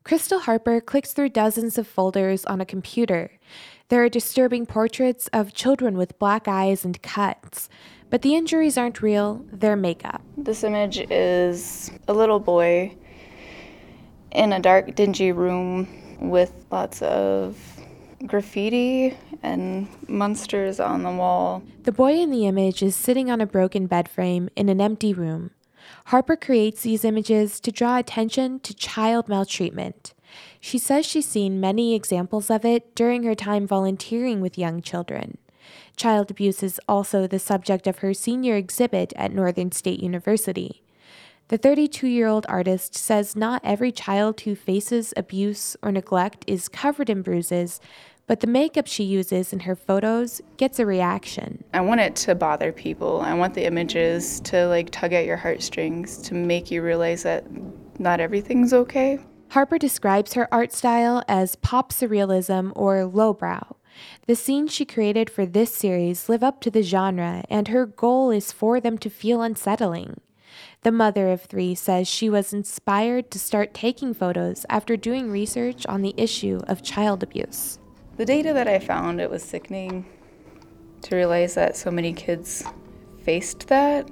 Crystal Harper clicks through dozens of folders on a computer. There are disturbing portraits of children with black eyes and cuts. But the injuries aren't real, they're makeup. This image is a little boy in a dark, dingy room with lots of graffiti and monsters on the wall. The boy in the image is sitting on a broken bed frame in an empty room. Harper creates these images to draw attention to child maltreatment. She says she's seen many examples of it during her time volunteering with young children. Child abuse is also the subject of her senior exhibit at Northern State University. The 32-year-old artist says not every child who faces abuse or neglect is covered in bruises, but the makeup she uses in her photos gets a reaction. I want it to bother people. I want the images to tug at your heartstrings, to make you realize that not everything's okay. Harper describes her art style as pop surrealism or lowbrow. The scenes she created for this series live up to the genre, and her goal is for them to feel unsettling. The mother of three says she was inspired to start taking photos after doing research on the issue of child abuse. The data that I found, it was sickening to realize that so many kids faced that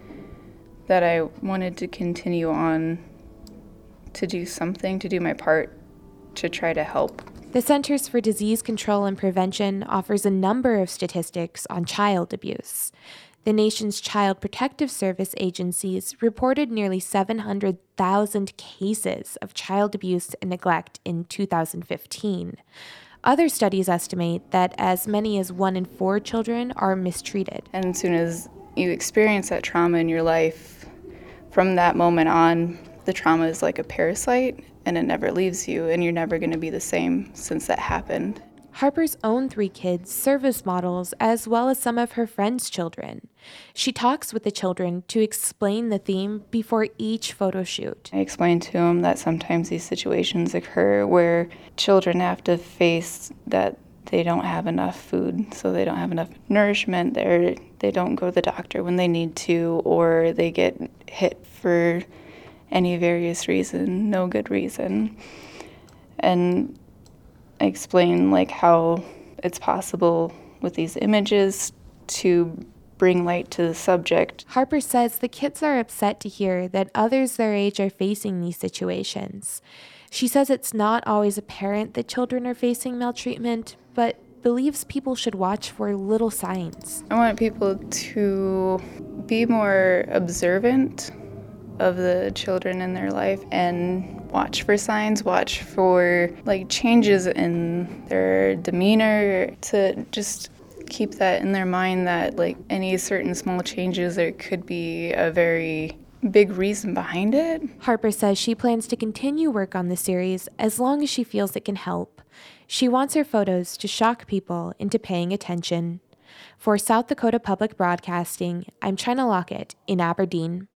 I wanted to continue on to do something, to do my part to try to help. The Centers for Disease Control and Prevention offers a number of statistics on child abuse. The nation's Child Protective Service agencies reported nearly 700,000 cases of child abuse and neglect in 2015. Other studies estimate that as many as 1 in 4 children are mistreated. And as soon as you experience that trauma in your life, from that moment on, the trauma is like a parasite and it never leaves you, and you're never going to be the same since that happened. Harper's own 3 kids serve as models, as well as some of her friends' children. She talks with the children to explain the theme before each photo shoot. I explain to them that sometimes these situations occur where children have to face that they don't have enough food, so they don't have enough nourishment. They don't go to the doctor when they need to, or they get hit for any various reason, no good reason. And I explain how it's possible with these images to bring light to the subject. Harper says the kids are upset to hear that others their age are facing these situations. She says it's not always apparent that children are facing maltreatment, but believes people should watch for little signs. I want people to be more observant of the children in their life and watch for signs, watch for changes in their demeanor, to just keep that in their mind that any certain small changes, there could be a very big reason behind it. Harper says she plans to continue work on the series as long as she feels it can help. She wants her photos to shock people into paying attention. For South Dakota Public Broadcasting, I'm China Lockett in Aberdeen.